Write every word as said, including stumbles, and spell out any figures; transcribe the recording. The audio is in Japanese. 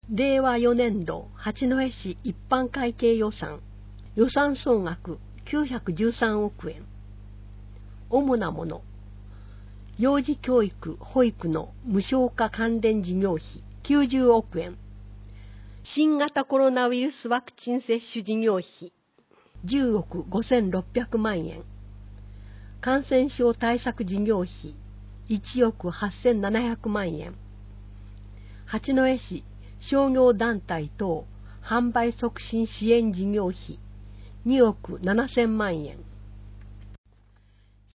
れいわよねんど八戸市一般会計予算、予算総額きゅうひゃくじゅうさんおくえん。主なもの、幼児教育・保育の無償化関連事業費きゅうじゅうおくえん、新型コロナウイルスワクチン接種事業費じゅうおくごせんろっぴゃくまんえん、感染症対策事業費いちおくはっせんななひゃくまんえん、八戸市商業団体等販売促進支援事業費におくななせんまんえん、